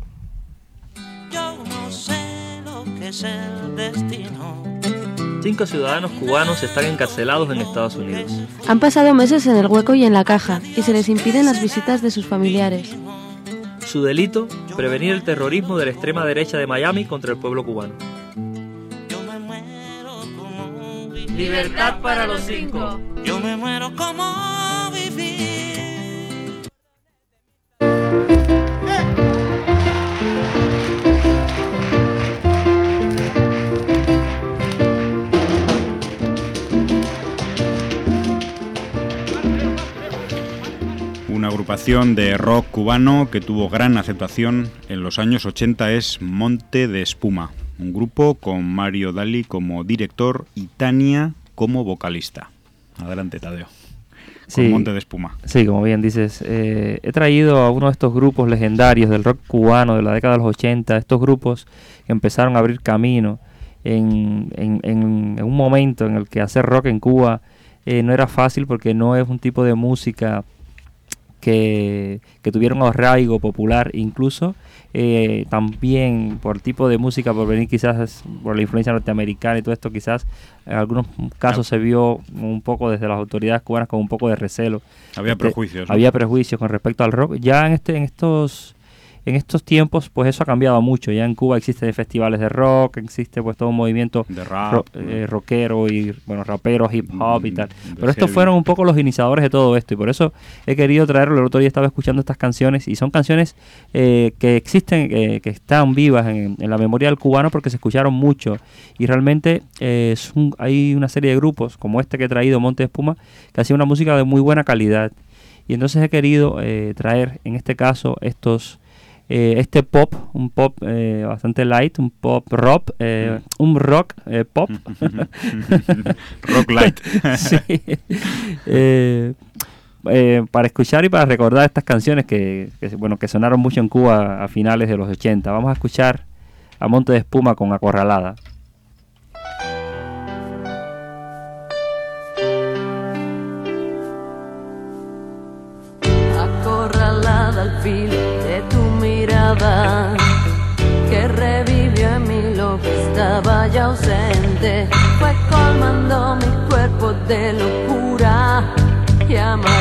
Yo no sé lo que es el destino. Cinco ciudadanos cubanos están encarcelados en Estados Unidos. Han pasado meses en el hueco y en la caja y se les impiden las visitas de sus familiares. Su delito, prevenir el terrorismo de la extrema derecha de Miami contra el pueblo cubano. Yo me muero como vivir. Libertad para los cinco. Yo me muero como vivir. Una agrupación de rock cubano que tuvo gran aceptación en los años ochenta es Monte de Espuma, un grupo con Mario Dali como director y Tania como vocalista. Adelante, Tadeo. Con Sí, Monte de Espuma. Sí, como bien dices, eh, he traído a uno de estos grupos legendarios del rock cubano de la década de los ochenta, estos grupos que empezaron a abrir camino en, en, en, en un momento en el que hacer rock en Cuba eh, no era fácil porque no es un tipo de música que, que tuviera un arraigo popular, incluso eh, también por tipo de música, por venir quizás por la influencia norteamericana y todo esto, quizás en algunos casos se vio un poco desde las autoridades cubanas con un poco de recelo. Había Este, prejuicios, ¿no? Había prejuicios con respecto al rock. Ya en este en estos en estos tiempos, pues eso ha cambiado mucho. Ya en Cuba existen festivales de rock, existe pues todo un movimiento De rap, ro- ¿no? eh, rockero y bueno, rapero, hip hop y Mm, tal. de Pero estos heavy. fueron un poco los iniciadores de todo esto y por eso he querido traerlo. El otro día estaba escuchando estas canciones y son canciones eh, que existen, eh, que están vivas en, en la memoria del cubano porque se escucharon mucho y realmente eh, es un- hay una serie de grupos como este que he traído, Monte de Espuma, que hacía una música de muy buena calidad y entonces he querido eh, traer en este caso estos eh, este pop, un pop eh, bastante light, un pop rock, eh, un rock eh, pop. Rock light. Sí. Eh, eh, para escuchar y para recordar estas canciones que, que, bueno, que sonaron mucho en Cuba a finales de los ochenta. Vamos a escuchar a Monte de Espuma con Acorralada. Acorralada al filo de tu mirada, que revivió en mí lo que estaba ya ausente, fue colmando mi cuerpo de locura y amor.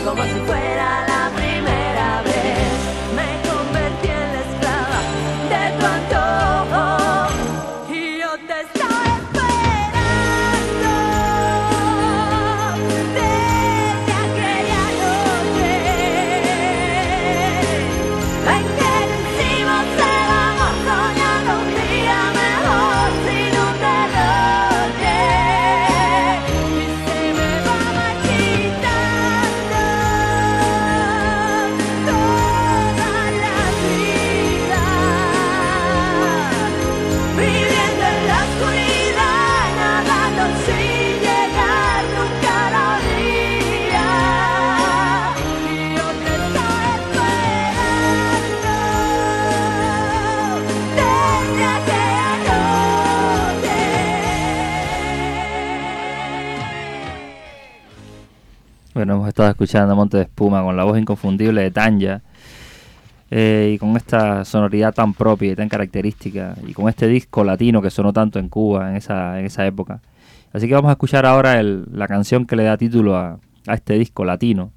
como si fuera la primera vez. Me convertí en la esclava de tu antojo y yo te estoy esperando desde aquella noche en que decimos el amor soñando un día mejor sin un derroche y se me va marchitando toda la vida, viviendo en la oscuridad, nadando sin llegar nunca a la orilla y yo te estoy esperando desde aquella noche. Bueno, hemos estado escuchando Monte de Espuma con la voz inconfundible de Tanya, eh, y con esta sonoridad tan propia y tan característica, y con este disco latino que sonó tanto en Cuba en esa, en esa época. Así que vamos a escuchar ahora el- la canción que le da título a, a este disco latino.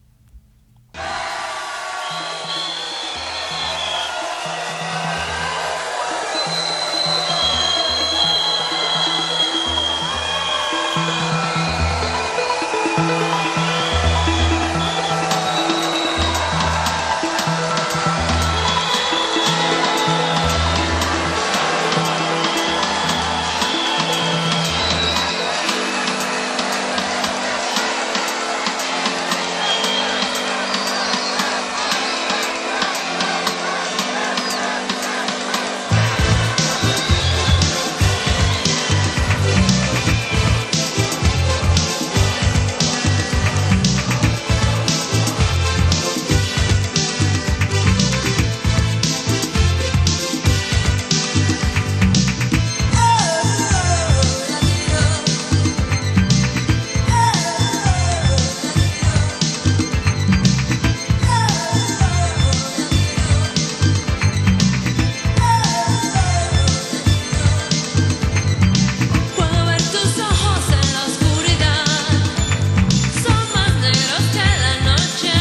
Puedo ver tus ojos en la oscuridad, son más negros que la noche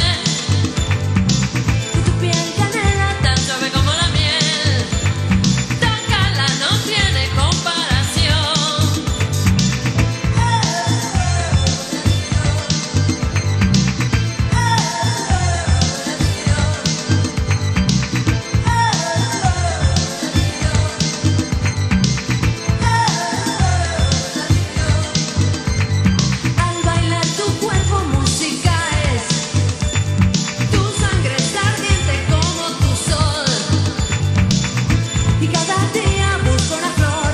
y tu piel canela tan suave como la miel, tócala, no tiene comparación. Al bailar tu cuerpo música es, tu sangre es ardiente como tu sol y cada día busco una flor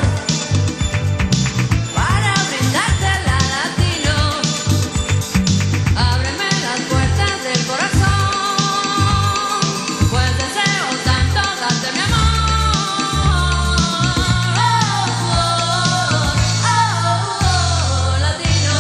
para brindarte la latino. Ábreme las puertas del corazón, pues deseo tanto darte mi amor. Oh, oh, oh, latino.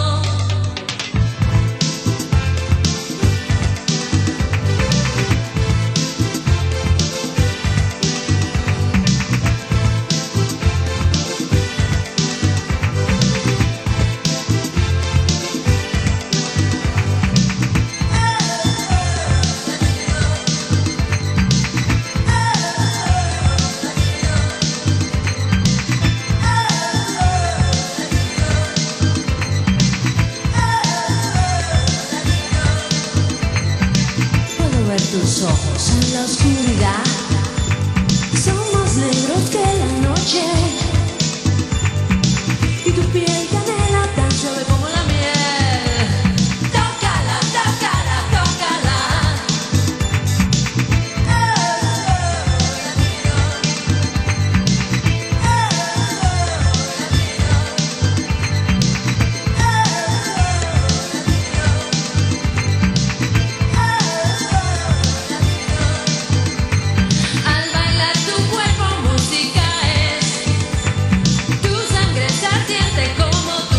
Puedo ver tus ojos en la oscuridad, son más negros que la noche y tu piel canela tan suave como la miel. Tócala, tócala, tócala. Oh, latino. Oh, Al bailar tu cuerpo música es, tu sangre es ardiente como tu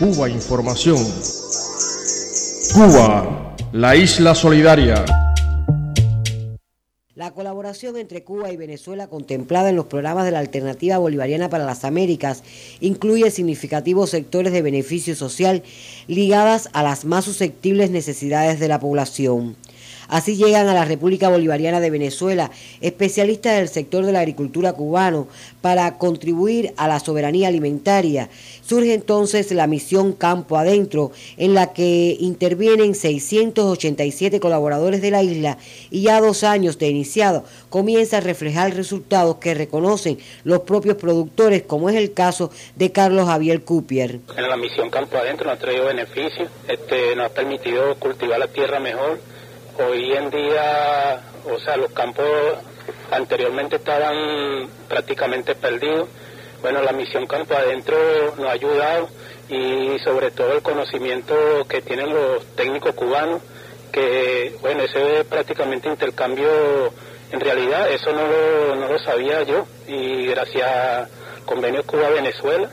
Cuba Información. Cuba, la isla solidaria. La colaboración entre Cuba y Venezuela contemplada en los programas de la Alternativa Bolivariana para las Américas incluye significativos sectores de beneficio social ligadas a las más susceptibles necesidades de la población. Así llegan a la República Bolivariana de Venezuela especialistas del sector de la agricultura cubano para contribuir a la soberanía alimentaria. Surge entonces la misión Campo Adentro, en la que intervienen seiscientos ochenta y siete colaboradores de la isla y ya dos años de iniciado comienza a reflejar resultados que reconocen los propios productores, como es el caso de Carlos Javier Cupier. En la misión Campo Adentro nos ha traído beneficios, este, nos ha permitido cultivar la tierra mejor. Hoy en día, o sea, los campos anteriormente estaban prácticamente perdidos. Bueno, la misión Campo Adentro nos ha ayudado y sobre todo el conocimiento que tienen los técnicos cubanos, que, bueno, ese prácticamente intercambio, en realidad, eso no lo, no lo sabía yo y gracias al convenio Cuba-Venezuela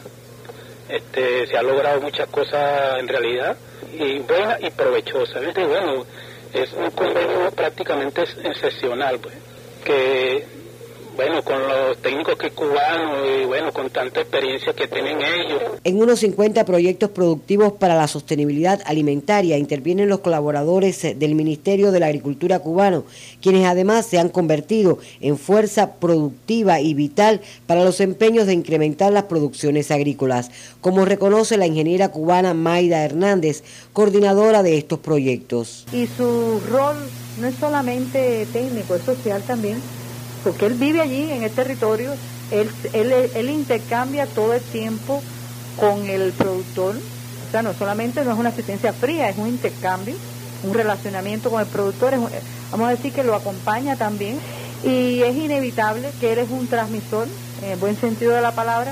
este, se ha logrado muchas cosas en realidad y buenas y provechosas, ¿viste? Bueno, es un convenio prácticamente excepcional, pues, que, bueno, con los técnicos que cubanos y, bueno, con tanta experiencia que tienen ellos. En unos cincuenta proyectos productivos para la sostenibilidad alimentaria intervienen los colaboradores del Ministerio de la Agricultura cubano, quienes además se han convertido en fuerza productiva y vital para los empeños de incrementar las producciones agrícolas, como reconoce la ingeniera cubana Maida Hernández, coordinadora de estos proyectos. Y su rol no es solamente técnico, es social también, porque él vive allí en el territorio, él, él, él intercambia todo el tiempo con el productor, o sea, no solamente no es una asistencia fría, es un intercambio, un relacionamiento con el productor, es un, vamos a decir que lo acompaña también, y es inevitable que él es un transmisor, en el buen sentido de la palabra,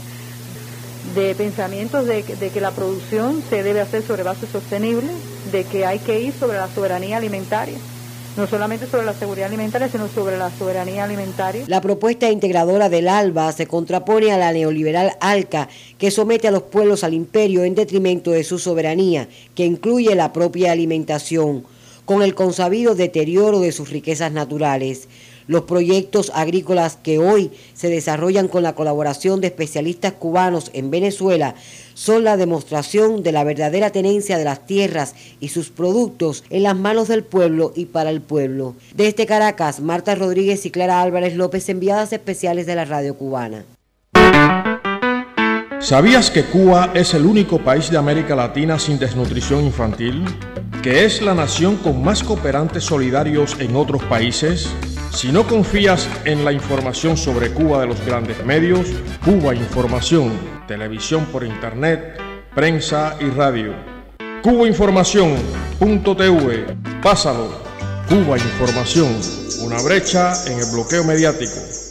de pensamientos de, de que la producción se debe hacer sobre base sostenible, de que hay que ir sobre la soberanía alimentaria. No solamente sobre la seguridad alimentaria, sino sobre la soberanía alimentaria. La propuesta integradora del ALBA se contrapone a la neoliberal ALCA, que somete a los pueblos al imperio en detrimento de su soberanía, que incluye la propia alimentación, con el consabido deterioro de sus riquezas naturales. Los proyectos agrícolas que hoy se desarrollan con la colaboración de especialistas cubanos en Venezuela son la demostración de la verdadera tenencia de las tierras y sus productos en las manos del pueblo y para el pueblo. Desde Caracas, Marta Rodríguez y Clara Álvarez López, enviadas especiales de la radio cubana. ¿Sabías que Cuba es el único país de América Latina sin desnutrición infantil? ¿Que es la nación con más cooperantes solidarios en otros países? Si no confías en la información sobre Cuba de los grandes medios, Cuba Información, televisión por internet, prensa y radio. Cuba Información punto t v, pásalo. Cuba Información, una brecha en el bloqueo mediático.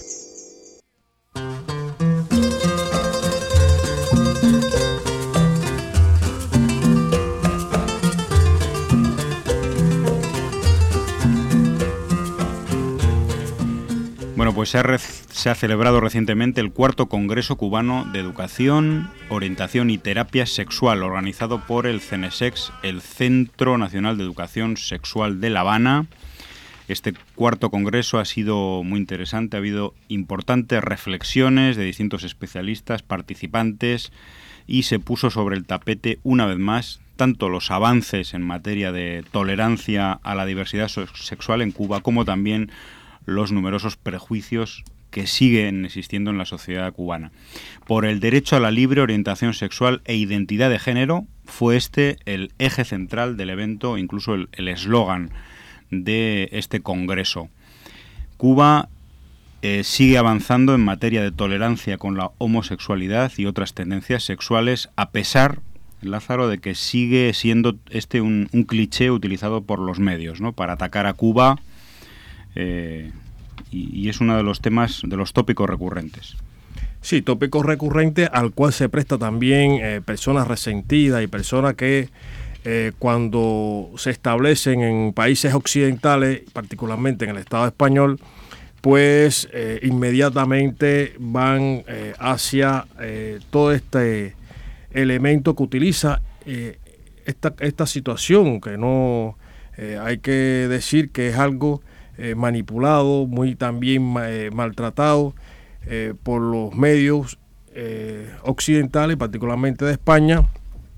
Bueno, pues se ha, re- se ha celebrado recientemente el cuarto Congreso Cubano de Educación, Orientación y Terapia Sexual, organizado por el CENESEX, el Centro Nacional de Educación Sexual de La Habana. Este cuarto congreso ha sido muy interesante, ha habido importantes reflexiones de distintos especialistas, participantes, y se puso sobre el tapete una vez más tanto los avances en materia de tolerancia a la diversidad so- sexual en Cuba, como también los numerosos prejuicios que siguen existiendo en la sociedad cubana. Por el derecho a la libre orientación sexual e identidad de género fue este el eje central del evento, incluso el eslogan de este congreso. Cuba eh, sigue avanzando en materia de tolerancia con la homosexualidad y otras tendencias sexuales, a pesar, Lázaro, de que sigue siendo este un, un cliché utilizado por los medios, ¿no?, para atacar a Cuba. Eh, y, y es uno de los temas, de los tópicos recurrentes. Sí, tópico recurrente al cual se presta también eh, personas resentidas y personas que eh, cuando se establecen en países occidentales, particularmente en el Estado español, pues eh, inmediatamente van eh, hacia eh, todo este elemento que utiliza eh, esta, esta situación, que no eh, hay que decir que es algo eh, manipulado, muy también eh, maltratado eh, por los medios eh, occidentales, particularmente de España,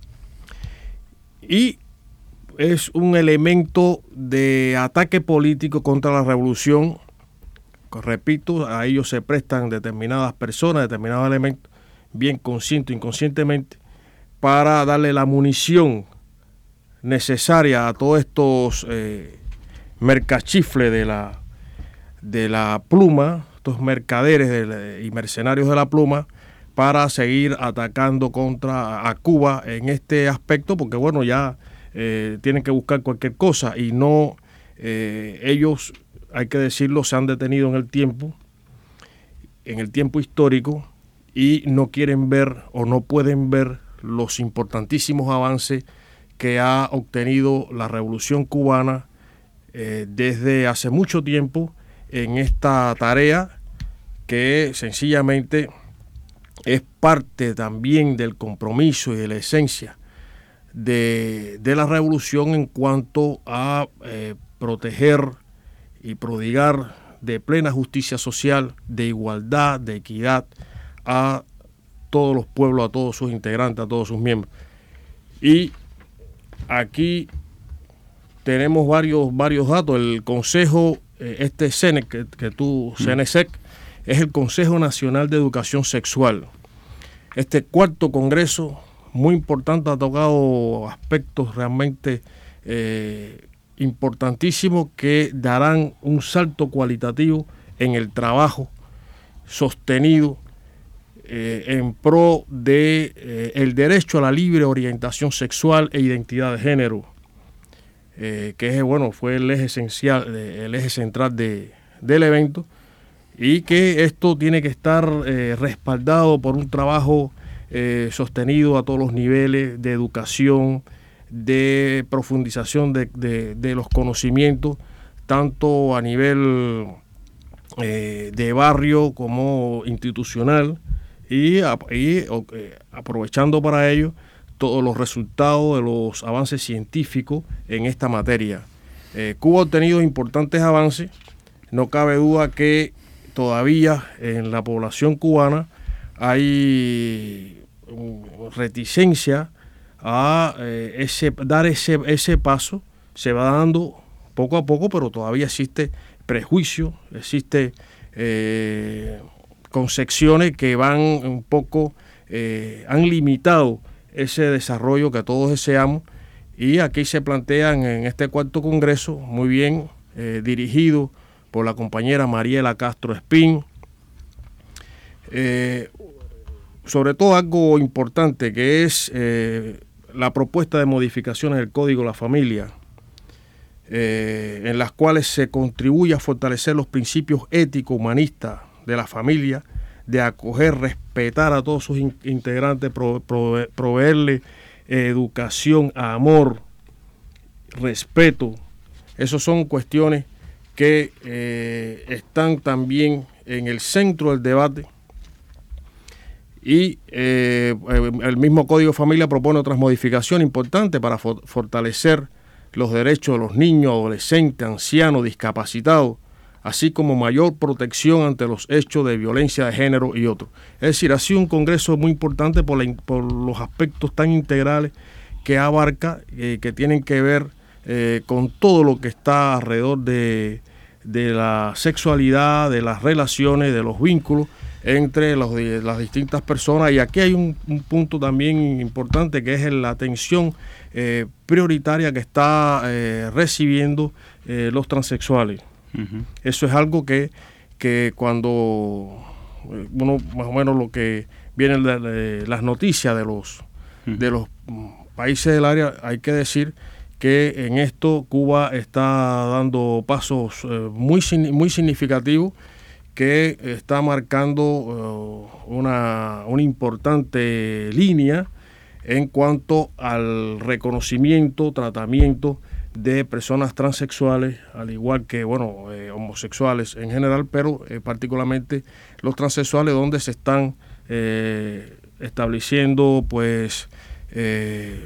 y es un elemento de ataque político contra la revolución. Repito, a ellos se prestan determinadas personas, determinados elementos, bien consciente o inconscientemente, para darle la munición necesaria a todos estos eh, mercachifles de la, de la pluma, estos mercaderes de la, y mercenarios de la pluma, para seguir atacando contra a Cuba en este aspecto, porque bueno, ya eh, tienen que buscar cualquier cosa y no eh, ellos, hay que decirlo, se han detenido en el tiempo, en el tiempo histórico, y no quieren ver o no pueden ver los importantísimos avances que ha obtenido la Revolución Cubana eh, desde hace mucho tiempo en esta tarea, que sencillamente es parte también del compromiso y de la esencia de, de la revolución en cuanto a eh, proteger y prodigar de plena justicia social, de igualdad, de equidad a todos los pueblos, a todos sus integrantes, a todos sus miembros. Y aquí tenemos varios, varios datos. El Consejo, eh, este C E N E C, que, que tú, C E N E S E C, es el Consejo Nacional de Educación Sexual. Este cuarto congreso, muy importante, ha tocado aspectos realmente eh, importantísimos que darán un salto cualitativo en el trabajo sostenido eh, en pro de eh, el derecho a la libre orientación sexual e identidad de género, eh, que es, bueno, fue el eje esencial, el eje central de, del evento, y que esto tiene que estar eh, respaldado por un trabajo eh, sostenido a todos los niveles de educación, de profundización de, de, de los conocimientos, tanto a nivel eh, de barrio como institucional, y, y eh, aprovechando para ello todos los resultados de los avances científicos en esta materia. Eh, Cuba ha obtenido importantes avances, no cabe duda que todavía en la población cubana hay reticencia a eh, ese, dar ese, ese paso. Se va dando poco a poco, pero todavía existe prejuicio, existe eh, concepciones que van un poco, eh, han limitado ese desarrollo que todos deseamos, y aquí se plantean en este cuarto congreso, muy bien eh, dirigido por la compañera Mariela Castro Espín, eh, sobre todo algo importante, que es eh, la propuesta de modificaciones del Código de la Familia, eh, en las cuales se contribuye a fortalecer los principios éticos humanistas de la familia, de acoger, respetar a todos sus in integrantes, prove prove proveerle eh, educación, amor, respeto. Esas son cuestiones que eh, están también en el centro del debate, y eh, el mismo Código de Familia propone otras modificaciones importantes para for fortalecer los derechos de los niños, adolescentes, ancianos, discapacitados, así como mayor protección ante los hechos de violencia de género y otros. Es decir, ha sido un congreso muy importante por, la, por los aspectos tan integrales que abarca, eh, que tienen que ver eh, con todo lo que está alrededor de, de la sexualidad, de las relaciones, de los vínculos entre los, de, las distintas personas. Y aquí hay un, un punto también importante, que es la atención eh, prioritaria que está eh, recibiendo eh, los transexuales. Uh-huh. Eso es algo que, que cuando uno más o menos lo que vienen de, de las noticias de los, uh-huh. de los países del área, hay que decir que en esto Cuba está dando pasos eh, muy, muy significativos, que está marcando uh, una, una importante línea en cuanto al reconocimiento, tratamiento de personas transexuales, al igual que, bueno, eh, homosexuales en general, pero eh, particularmente los transexuales, donde se están eh, estableciendo, pues, eh,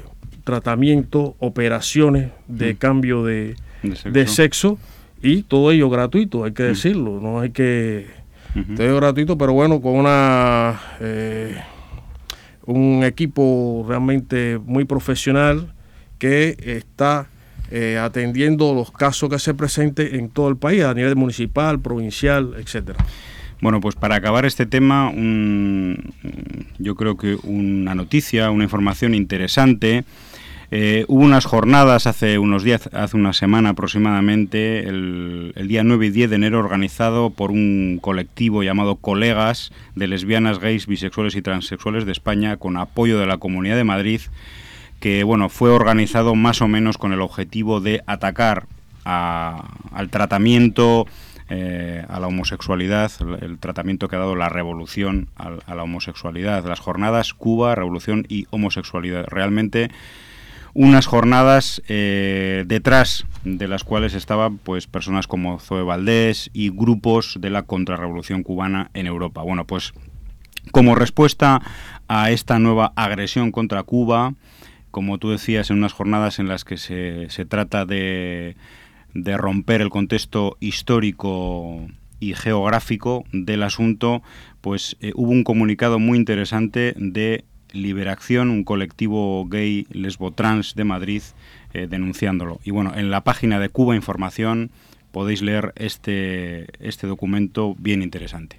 tratamiento, operaciones de mm. cambio de, de, sexo. de sexo, y todo ello gratuito, hay que mm. decirlo, no hay que... Uh-huh. Todo ello gratuito, pero bueno, con una eh, un equipo realmente muy profesional que está eh, atendiendo los casos que se presenten en todo el país, a nivel municipal, provincial, etcétera. Bueno, pues para acabar este tema, un, yo creo que una noticia, una información interesante. Eh, hubo unas jornadas hace unos días, hace una semana aproximadamente, el, el día nueve y diez de enero, organizado por un colectivo llamado Colegas de Lesbianas, Gays, Bisexuales y Transexuales de España, con apoyo de la Comunidad de Madrid, que bueno, fue organizado más o menos con el objetivo de atacar a, al tratamiento, eh, a la homosexualidad, el, el tratamiento que ha dado la revolución a, a la homosexualidad. Las jornadas Cuba, Revolución y Homosexualidad. Realmente unas jornadas eh, detrás de las cuales estaban pues personas como Zoe Valdés y grupos de la contrarrevolución cubana en Europa. Bueno, pues como respuesta a esta nueva agresión contra Cuba, como tú decías, en unas jornadas en las que se, se trata de, de romper el contexto histórico y geográfico del asunto, pues eh, hubo un comunicado muy interesante de Liberación, un colectivo gay lesbo-trans de Madrid, eh, denunciándolo. Y bueno, en la página de Cuba Información podéis leer este, este documento bien interesante.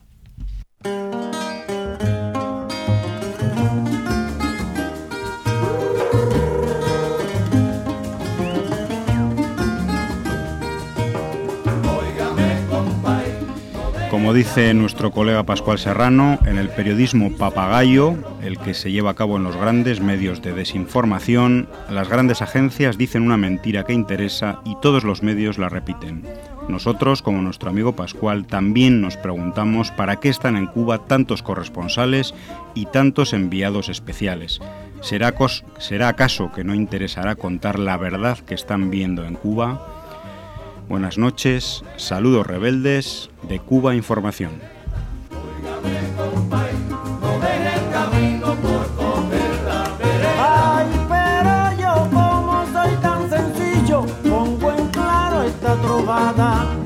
Como dice nuestro colega Pascual Serrano, en el periodismo papagayo, el que se lleva a cabo en los grandes medios de desinformación, las grandes agencias dicen una mentira que interesa y todos los medios la repiten. Nosotros, como nuestro amigo Pascual, también nos preguntamos para qué están en Cuba tantos corresponsales y tantos enviados especiales. ¿Será, cos- ¿Será acaso que no interesará contar la verdad que están viendo en Cuba? Buenas noches, saludos rebeldes de Cuba Información. Ay, pero yo como soy tan sencillo, pongo en claro esta trovada.